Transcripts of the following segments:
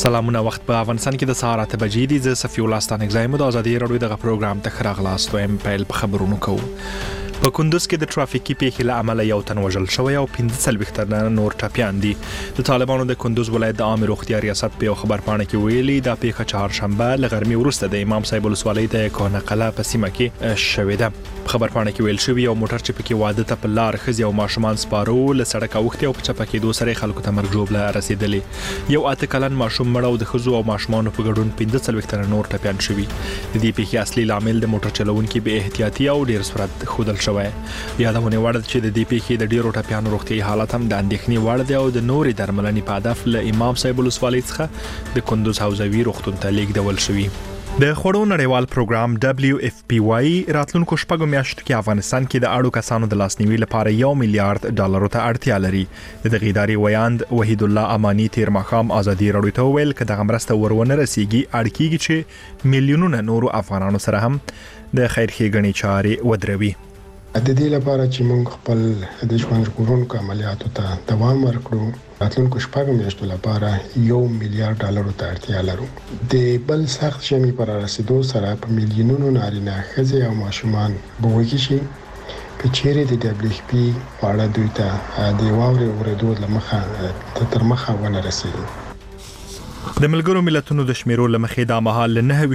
سلامونه وخت په افغانستان کې د سهار 8 بجې دي. زه صفي الله ستانګزایم د ازادي رادیو دغه پروګرام ته خراغلاست وایم. پیل په خبرونو کوو. په کندوز کې د ټرافیکي پیښې له امله یو تن وژل شوی او 45 تنه نور ټپیان دي. د طالبانو د کندوز ولایت د عامه روغتیا ریاست په خبر پاڼه کې ویلي دا پیښه چهارشنبه له غرمې وروسته د امام صاحب ولسوالۍ د کونه قلعه په سیمه کې شوې ده. خبر پاڼه کې ویل شوی یو موټر چې پکې واده ته په لار خزي او ماشومان سپارو له سړک اوختي او په چپه کې دوه سره خلکو ته مرګ جوړ رسیدلې. یو اته کلن ماشوم مړ او د خزو او ماشومان په ګډون 45 تنه نور ټپیان شوي. د دې پیښې اصلي لامل د موټر چلوونکي به احتیاطي او ډیر سرعت خودل شوی. یادونه وړ چې د دې پیښې د ډیرو ټپیانو روغتي حالت هم د اندېښنې وړ دی او د نورې درملنې په هدف له امام صاحب ولسوالۍ څخه د کندوز حوزوي روغتون ته لیږدول شوی. د خوړو نړیوال پروګرام WFP راتلونکو شپږو میاشتو کې افغانستان کې د اړو کسانو د لاسنیوي لپاره $1 میلیارډ ته اړتیا لري. د غیداري ویاند وحید الله امانی تیر ماښام ازادي رادیو ته ویل چې د غمرسته ورونه رسیږي اړکیږي چې میلیونونه نورو افغانانو سره هم د خیر ښېګڼې چارې ودروي. د دې لپاره چې موږ خپل د ژوند ژغورونکو عملیاتو ته دوام ورکړو راتلونکو شپږو میاشتو لپاره $1 میلیارډ ته اړتیا لرو. د بل سخت ژمي پر رسیدو سره په میلیونونو نارینه ښځې او ماشومان به وږي شي که چیرې د WFP واړه دوی ته د واورې اورېدو له مخه تر مخه ونه رسیږي. د ملګرو ملتونو د شمیرو لمخې دا مهال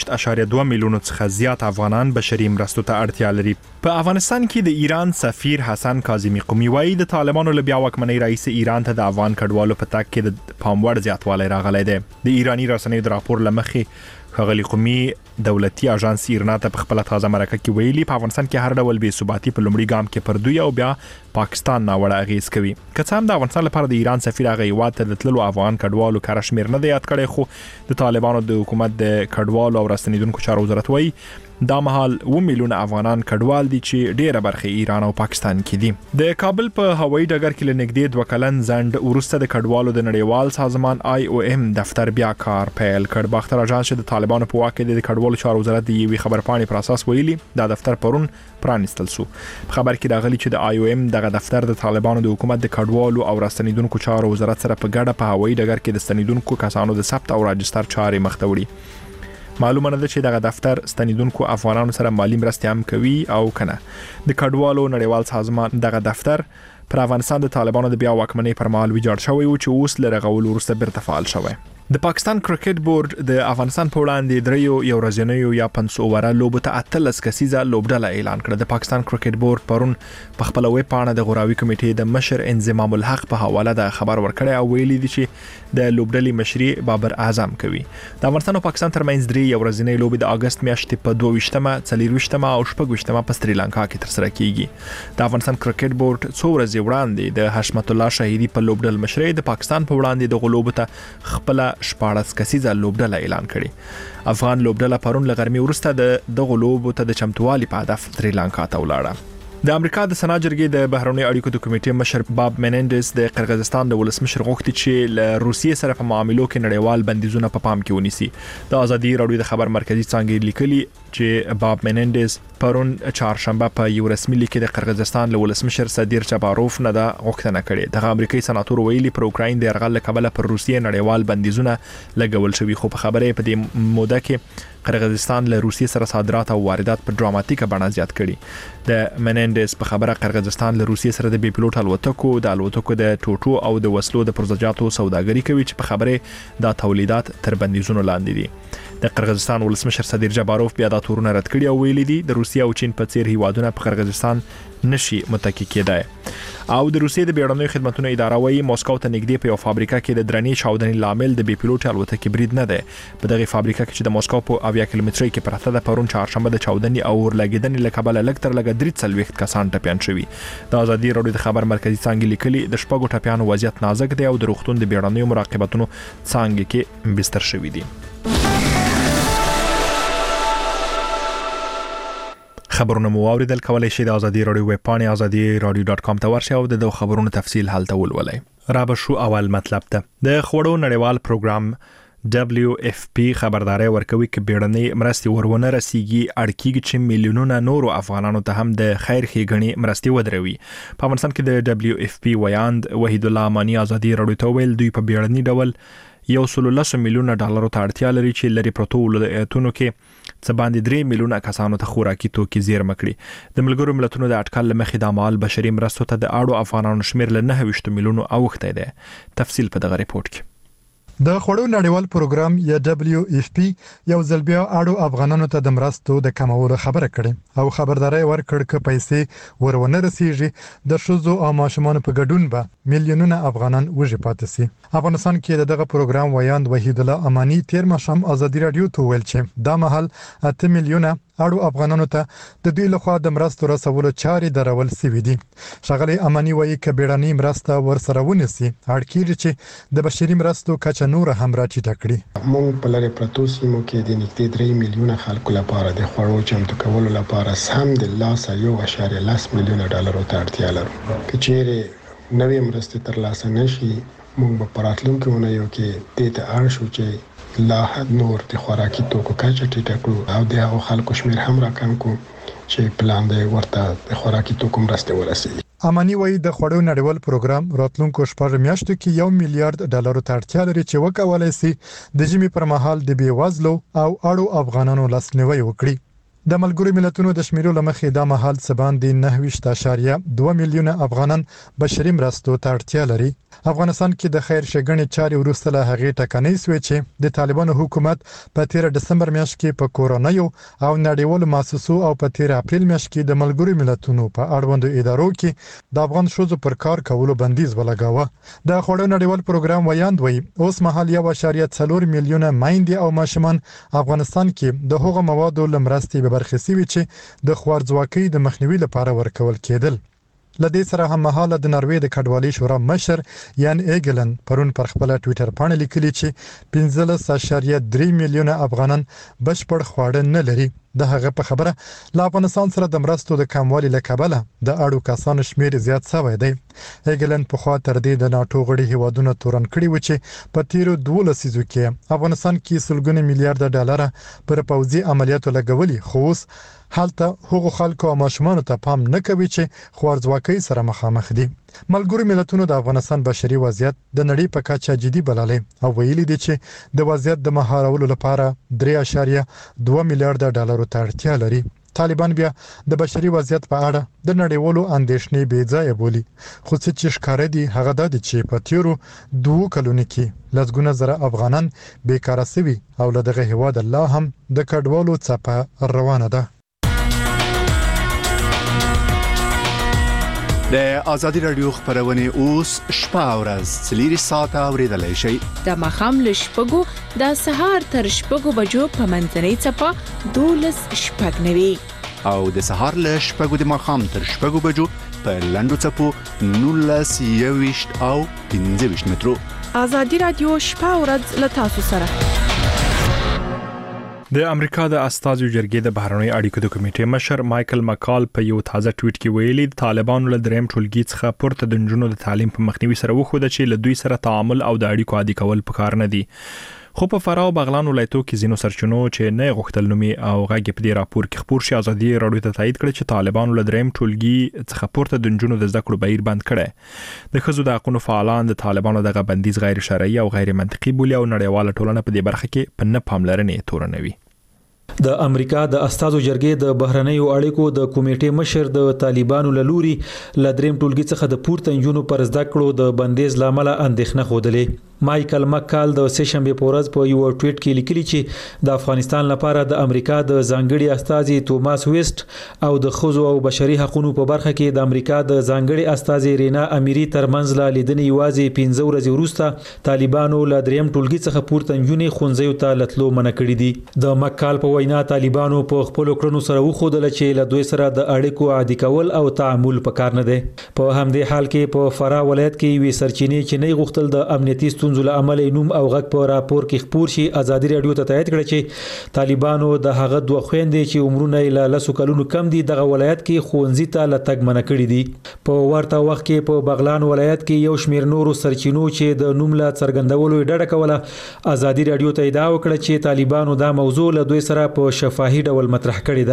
9.2 میلیونو څخه زیات افغانان بشري مرستو ته اړتیا لري. په افغانستان کې د ایران سفیر حسن کاظمی قومي وايي د طالبانو له بیا واکمنۍ رئیس ایران ته د افغان کډوالو په تګ کې د پاموړ زیاتوالی راغلی دی. د ایرانی رسنیو د راپور لمخې ښاغلي قومي دولتي اژانس ایرنا ته په خپل تازه مرکه کې ویلي په افغانستان کې هر ډول بې ثباتی په لومړي ګام کې پر دوی او بیا پاکستان ناوړه اغیز کوي. که څه هم د افغانستان لپاره د ایران سفیر هغه هیواد ته د تللو افغان کډوالو کار شمیر نه دی یاد کړی، خو د طالبانو د حکومت د کډوالو او راستنیدونکو چارو وزارت وایي دا مهال 2 میلیونه افغانان کډوال دي چې ډیره برخه ایران او پاکستان کې دي. د کابل په هوایي ډګر کې لنګدې 2 کلن ځنډ وروسته د کډوالو د نړیوال سازمان IOM دفتر بیا کار پیل کړ. باختر اژانس چې د طالبانو په واک کې د کډوالو چارو وزارت د یوې خبر پاڼې پر اساس ویلي دا دفتر پرون پرانستل شو. په خبر کې راغلي چې د IOM دغه دفتر د طالبانو د حکومت د کډوالو او راستنیدونکو چارو وزارت سره په ګډه په هوایي ډګر کې د ستنیدونکو کسانو د ثبت او راجستر چارې مخ ته وړي. معلومه نه ده چې دغه دفتر ستنیدونکو افغانانو سره مالی مرستې هم کوي او کنه. د کډوالو نړیوال سازمان دغه دفتر پر افغانستان د طالبانو د بیا واکمنۍ پر مهال ویجاړ شوی و چې اوس له رغولو وروسته بیرته فعال شوی. د پاکستان کرکټ بورډ د افغانستان په وړاندې دریو یو ورځنیو یا 5 اووره لوبو ته 18 کسیزه لوبډله اعلان کړه. د پاکستان کرکټ بورډ پرون په خپل ویب پاڼه د غوراوي کمیټې د مشر انضمام الحق په حواله د خبر ورکړی او ویلي دي چې د لوبډلې مشري بابر اعظم کوي. د افغانستان او پاکستان ترمنځ درې یو ورځنۍ لوبې د اگست میاشتې په 22مه، 24مه او 26مه په سریلانکا کې ترسره کیږي. د افغانستان کرکټ بورډ څو ورځې وړاندې د حشمت الله شهیدی په لوبډل مشري د پاکستان په وړاندې د غلوبو ته خپل 14 کسیزه لوبډله اعلان کړي. افغان لوبډله پرون له غرمې وروسته د غلوبو ته د چمتووالي په هدف سریلانکا ته ولاړه. د امریکا د سنا جرګې د بهرنی اړیکو د کمیټې مشر باب منندز د قرغیزستان د ولسمشر غوښتي چې له روسیې سره په معاملو کې نړیوال بندیزونه په پام کې ونیسي. د ازادي رادیو د خبر مرکزی څنګه لیکلي چې باب منندز پرون چهارشنبه په یو رسمي لیک د قرغیزستان له ولسمشر صدیر چاباروف نه د غوښتنه کړې. د امریکایي سناتور ویلي پر اوکراین د یرغل کبله پر روسیې نړیوال بندیزونه لګول شوي، خو په خبره په دې موده کې قرغیزستان له روسیې سره صادرات او واردات په ډراماتیکه بڼه زیات کړي. د منندز په خبره قرغیزستان له روسیې سره د بي پلوټ الوتکو د ټوټو او د وسلو د پرزجاتو سوداګري کوي چې په خبره دا تولیدات تر بندیزونو لاندې دي. د قرغیزستان ولسمشر صدیر جاباروف بیا دا تورونه رد کړي او ویلي دي د روسیې او چین په څیر هیوادونه په قرغیزستان نشي متکی کېدای. او د روسیې د بیړنیو خدماتو اداره وايي موسکو ته نږدې په یو فابریکه کې د درنې چاودنې لامل د بي پلوټ الوتکې برید نه دی. په دغه فابریکه کې چې د موسکو په 80 کیلومترۍ کې پرته ده پرون چهارشنبه د چاودنې او ورلګیدنې له کبله لږ تر لږه 43 کسان ټپیان شوي. د ازادي رادیو د خبر مرکزی څنګه لیکلي د شپږو ټپیانو وضعیت نازک دی او د روغتون د بیړنیو مراقبتونو څنګه کې بستر شوي دي. خبرونه مو اوریدل، کولای شئ د ازادي رادیو ویب پاڼې azadi.radio.com ته ورشئ او د خبرونو تفصیل هلته ولولئ. را به شو اول مطلب ته د خوړو نړیوال پروګرام WFP خبرداري ورکوي چې بیړنۍ مرستې ورونه رسیږي اړکیږي چې میلیونونه نورو افغانانو ته هم د خیر ښېګڼې مرستې ودروي. په افغانستان کې د WFP ویاند وحید الله امانی ازادي رادیو ته ویل دوی په بیړنۍ ډول $110 میلیونه ته اړتیا لري چې لري پروتو ولایتونو کې څه باندې 3 میلیونه کسانو ته خوراکي توکي زیرمه کړي. د ملګرو ملتونو د اټکل لمخې د مال بشري مرستو ته د اړو افغانانو شمیر له 29 میلیونو اوښتی دی. تفصیل په دغه ریپورت کې. د خوړو نړیوال پروګرام یا WFP یو ځل بیا اړو افغانانو ته د مرستو د کمولو خبره کړې او خبرداري ورکړ چې پیسې ورونه رسیږي د شوزو او ماشومان په ګډون به میلیونونه افغانان وږي پاتې سي. افغانستان کې دغه پروګرام ویاند وحید الله امانی تیر مشام ازادي رادیو ته ویل چې دا مهال 8 میلیونه اړو افغانانو ته د دوی لخوا د مرستو رسولو چارې درول سوي دي. ښاغلي امانی وایي چې بیړنۍ مرسته ورسره ونیسي اړ کېږي چې د بشري مرستو کچه نور هم راټیټه کړي. موږ په لری پروتو سیمو کې د نږدې 3 میلیونه خلکو لپاره د خوړو چمتو کولو لپاره سم د لاسه $1.10 میلیونه ته اړتیا لرو. کچېره نوې مرستې ترلاسه نشي موږ په راتلونکي اونیو کې د دې اړ شو چې لا حد نور د خوراکي توکو کچه ټیټه کړو او د هغو خلکو شمیر هم راکم کو چې پلان دی ورته د خوراکي توکو مرسته ورسوي. امانی وایي د خوړو نړیوال پروګرام راتلونکو 6 میاشتو کې $1 میلیارډ ته اړتیا لري چې وکولای شي د ژمي پر مهال د بیوزلو او اړو افغانانو لاسنیوي وکړي. د ملګرو ملتونو د شمیرو لمخې دا مهال سبان د 9.2 میلیونه افغانان بشري مرستو ته اړتیا لري. افغانستان کې د خیر ښېګڼې چارې وروسته له هغې ټکنۍ سوې چې د طالبانو حکومت په 13 دسمبر میاشت کې په کورونیو او نړیوالو مؤسسو او په 13 اپریل میاشت کې د ملګرو ملتونو په اړوندو ادارو کې د افغان ښځو پر کار کولو بندیز ولګاوه. د خوړو نړیوال پروګرام ویاند وایي اوس مهال 1.4 میلیونه میندې او ماشومان افغانستان کې د هغو موادو لمرستي به برخې سوي چې د خوارځواکۍ د مخنیوي لپاره ورکول کېدل. لدې سره هم مهاله د نروې د کډوالۍ شورا مشر یان ایګلن پرون پر خپل ټوئیټر باندې لیکلي چې 15.3 میلیونه افغانان بشپړ خواړه نه لري. د هغه په خبره لا افغانستان سره د مرستو د کموالي لکبله د اړو کسانو شمیر زیات شوی دی. ایګلن په خوا تر دې د ناتو غړي هیوادونو تورن کړی و چې په تیرو 12 لسیزو کې افغانستان کې $100 میلیارډ پر پوځي عملیاتو لګولي خو حالته هغو خلکو او ماشومانو ته پام نه کوي چې خوارځواکۍ سره مخامخ دي. ملګرو ملتونو د افغانستان بشري وضعیت د نړۍ په کچه جدي بللی او ویلي دي چې د وضعیت د مهارولو لپاره $3.2 میلیارډ ته اړتیا لري. طالبان بیا د بشري وضعیت په اړه د نړیوالو اندېښنې بې ځایه بولي خو څه چې ښکاره دي هغه دا دي چې په تیرو 2 کلونو کې لسګونه زره افغانان بیکاره شوي او له دغه هیواد الله هم د کډوالو څپه روانه ده. د آزادی رادیو خبرونه اوس شپه او ورځ 3 ساعته اوریدلای شئ. د مخام له شپږو د سهار تر شپږو بجو په منځنۍ څپه 12:09 او د سهار له شپږو د مخام تر شپږو بجو په لنډو څپو 19:20 او 15 مترو. آزادی رادیو شپه او ورځ له تاسو سره. د امریکا د استازو جرګې د بهرنۍ اړیکو د کمیټې مشر مایکل مکال په یو تازه ټویټ کې ویلي طالبانو له دریم ټولګي څخه پورته د نجونو د تعلیم په مخنیوي سره وښوده چې له دوی سره تعامل او د اړیکو عادي کول پکار نه دي. خو په فراه او بغلان ولایتو کې ځینو سرچینو چې نه غوښتل نومي او غږ په دې راپور کې خبر شي ازادي رادیو ته تایید کړ چې طالبانو له دریم ټولګي څخه پورته د نجونو د زده کړو بهیر بند کړي. د ښځو د حقوقو فعالان د طالبانو دغه بندیز غیر شرعي او غیر منطقي بولي او نړیواله ټولنه په دې برخه کې په نه پاملرنې تورنوي. د امریکا د استازو جرګې د بهرنیو اړیکو د کمیټې مشر د طالبانو لوري لدریم ټولګي څخه د پورته نجونو پر زده کړو د بندیز لامل اندېښنه خوده. مایکل مکال د سشنبه پورز په یو ټویټ کې لیکلي چې د افغانستان لپاره د امریکا د ځانګړي استازي توماس ویسټ او د خزو او بشري حقوقو په برخه کې د امریکا د ځانګړي استازي رینا اميري ترمنځ لا لیدنې یوازې 15 ورځې وروسته طالبانو له دریم ټولګي څخه پورته نجونې خونځیو ته لتلو منع کړې دي. د مکال په وینا طالبانو په خپل کړنو سره وښودل چې له دوی سره د اړیکو عادي کول او تعامل پکار نه دي. په همدې حال کې په فراه ولایت کې وی سرچینې چې نه غوښتل د امنیتي ستونزو له امله نوم او غږ په راپور کې خبر شي ازادي رادیو ته تایید کړ چې طالبانو د هغه دوه خويندې چې عمرونه یې له 10 کلونو کم دي دغه ولایت کې خونځي ته لټګ منع کړی دي. په ورته وخت کې په بغلان ولایت کې یو شمیر نورو سرچینو چې د نوم له څرګندولو ډډه کوله ازادي رادیو ته ادعا وکړه چې طالبانو دا موضوع له دوی سره په شفاهي ډول مطرح کړی ده.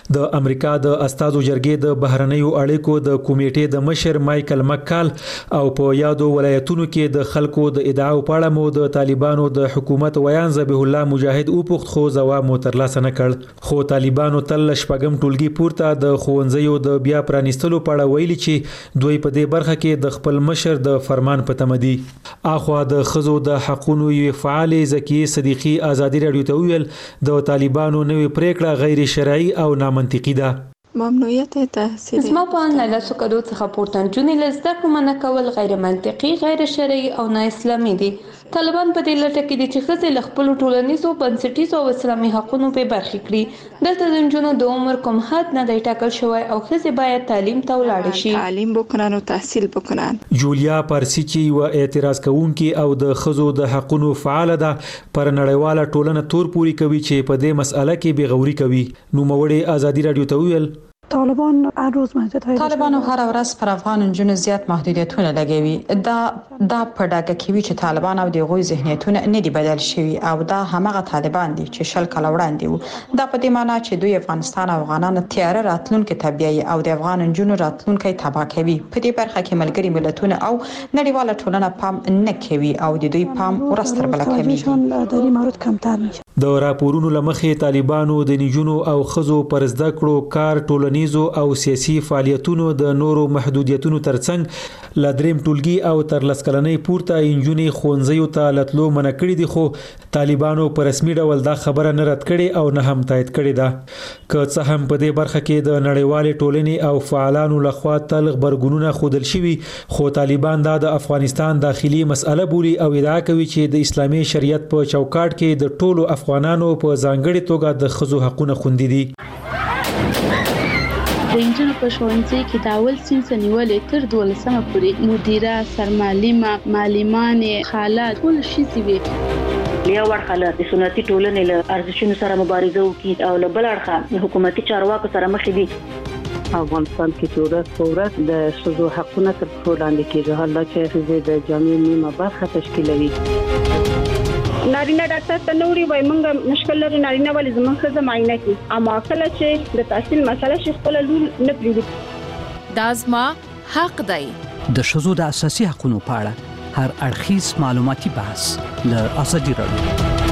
د امریکا د استازو جرګې د بهرنیو اړیکو د کمیټې د مشر مایکل مکال او په یادو ولایتونو کې د خلکو د ادعاو په اړه مو د طالبانو د حکومت ویان ذبیح الله مجاهد اوپخت خو ځواب مو ترلاسه نه کړ. خو طالبانو تل شپږم ټولګي پورته د ښوونځیو د بیا پرانیستلو په اړه ویلي چې دوی په دې برخه کې د خپل مشر د فرمان په تمه دي. اخوا د ښځو د حقونو یو فعال زکیه صدیقی ازادي رادیو ته ویل د طالبانو نوې پریکړه غیر شرعي او نامنطقي ده. ممنوعیت تحصیل زما په ان له سکرو څخه پورته جونې لزده کوم نه کول غیر منطقي غیر شرعي او نه اسلامي دي. طالبان په دې لټه کې دي چې ښځې له خپل ټولنیزو بنسټیزو او اسلامي حقوقو په برخه کړي. دلته د نجونو د عمر کوم حد نه دی ټاکل شوی او ښځې باید تعلیم ته ولاړ شي. تعلیم وکړي او تحصیل وکړي. جولیا پارسیچی و اعتراض کوونکي او د ښځو د حقوقو فعال ده پر نړیواله ټولنه تور پوری کوي چې په دې مسأله کې بغوري کوي. نو موړې ازادي رادیو ته ویل طالبان هر روز محدودیت طالبانو هر ورځ پر افغان نجونو زیات محدودیتونه لګوي. دا په ډاګه کوي چې طالبان او دغوی ذهنیتونه نه دي بدل شوي او دا همغه طالبان دي چې شل کال وړاندې وو. دا په دې معنی چې دوی افغانستان او افغانانو تیار راتلونکي تبعیض او د افغان نجونو راتلونکي تباہ کوي. په دې برخه کې ملګری ملتونه او نړیواله ټولنه پام نه کوي او د دوی پام ورستر بل کوي. د مارود کمتر میشه. د راپورونو لمخې طالبانو د نجونو او ښځو پر زده کړو کار ټولنیزو او سیاسي فعالیتونو د نورو محدودیتونو ترڅنګ لدریم ټولګي او تر لسکلنۍ پورته انجونې ښوونځیو ته لتلو منع کړي دي. خو طالبانو په رسمي ډول دا خبره نه رد کړي او نه هم تایید کړي ده. که څه هم په دې برخه کې د نړیوالې ټولنې او فعالانو لخوا تل غبرګونونه ښودل شوي خو طالبان دا د افغانستان داخلي مسأله بولي او ادعا کوي چې د اسلامي شریعت په چوکاټ کې د ټولو افغانانو په ځانګړي توګه د ښځو حقوقونه خوندي دي. د انجونو په ښوونځي کې د اول صنف نیولې تر 12مه پورې مدیره سرمعلمه معلمانې خاله ټول شي وي. یو ورخه د سنتي ټولنې له ارزښتونو سره مبارزه وکړي او له بل اړخه حکومتي چارواکو سره مخ دي. افغانستان کې چې ورځ د ښځو حقونه تر پښو لاندې کېږي. حالا چې ښځې د جامعې نیمه برخه تشکیلوي. نارینه ډاکټر ته نوري وای مونږ مشکل لري نارینه ولې زموږ ښځه معاینه کوي اما کله چې د تحصیل مسله شي خپل لور نه پریږدي. دا زما حق دی. د ښځو د اساسي حقوقو په اړه هر اړخیز معلوماتي بحث له ازادي رادیو.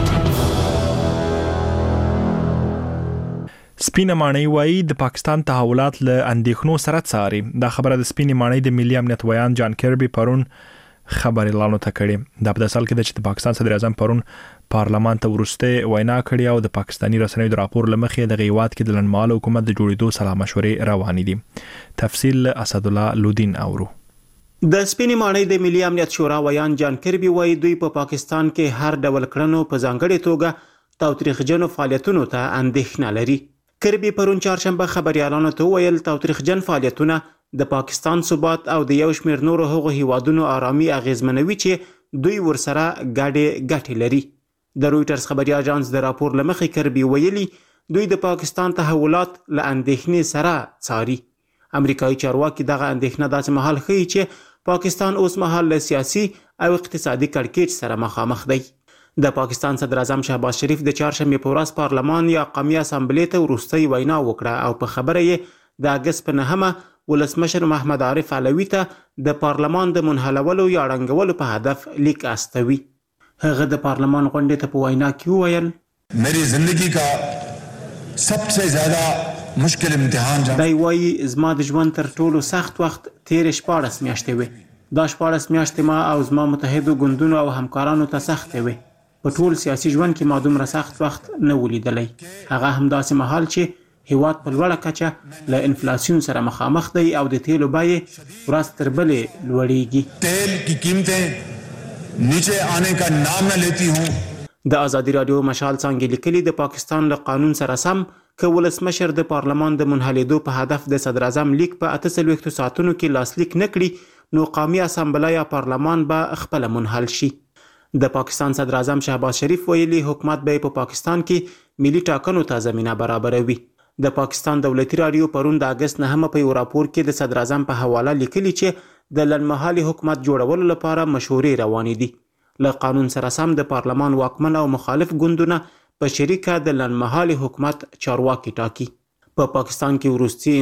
سپینه ماڼۍ وایي د پاکستان تحولات له اندېښنو سره څاري. دا خبره د سپینې ماڼۍ د ملي امنیت ویان جان کربي پرون خبر اعلان کړي. دا په داسال کې چې د پاکستان صدر اعظم پرون پارلمان ته ورسته وینا کړې او د پاکستاني رسنیو د راپور لمخې د غیوات کې د لنډمهاله حکومت د جوړېدو سلا مشورې روانې دي. تفصیل اسد الله لودین اورو. د سپینې ماڼۍ د ملي امنیت شورا ویان جان کربي وایي دوی په پاکستان کې هر ډول کړنو په ځانګړي توګه تاوتریخجنو فعالیتونو ته اندېښنه لري. کربي پرون چهارشنبه خبريالانو ته ویل تاوتریخجن فعالیتونه د پاکستان ثبات او د یو شمېر نورو هغو هیوادونو آرامي اغیزمنوي چې دوی ورسره ګټې لري. د رويټرز خبري اژانس د راپور لمخې کربي ویلي دوی د پاکستان تحولات له اندېښنې سره څاري. امریکایي چارواکي دغه اندېښنه داسې مهال ښیي چې پاکستان اوس مهال له سیاسي او اقتصادي کړکېچ سره مخامخ دی. د پاکستان صدر اعظم شهباز شریف د چهارشنبه په ورځ پارلمان یا قومي اسامبلې ته وروستۍ وینا وکړه او په خبره یې د اګست په 9 ولسمشر محمد عارف علوي ته د پارلمان د منحلولو یا ړنګولو په هدف لیک استوي. هغه د پارلمان غونډې ته په وینا کې وویل मेरी जिंदगी का सबसे ज्यादा मुश्किल امتحان دی وایي زما د ژوند تر ټولو سخت وخت تېرې 14 میاشتې وې. دا 14 میاشتې ما او زما متحدو ګوندونو او همکارانو ته سختې وې. په ټول سیاسي ژوند کې ما دومره سخت وخت نه ولیدلی. هغه همداسې مهال چې هیواد په لوړه کچه له انفلاسیون سره مخامخ دی او د تیلو بیې ورځ تر بلې لوړېږي. تیل کی قیمتیں نیچے آنے کا نام نہ لیتی ہوں. د ازادي رادیو مشال څنګه لیکلي د پاکستان له قانون سره سم که ولسمشر د پارلمان د منحلېدو په هدف د صدر اعظم لیک په 48 ساعتونو کې لاسلیک نه کړي نو قومي اسامبله یا پارلمان به خپل منحل شي. د پاکستان صدر اعظم شهباز شریف ویلي حکومت به په پاکستان کې ملي ټاکنو ته زمينه برابروي. د پاکستان دولتي رادیو پرون د اگست 9 په یو راپور کې د صدر اعظم په حواله لیکلي چې د لنډمهالي حکومت جوړولو لپاره مشورې روانې دي. له قانون سره سم د پارلمان واکمن او مخالف ګوندونه په شریکه د لنډمهالي حکومت چارواکي ټاکي. په پاکستان کې وروستي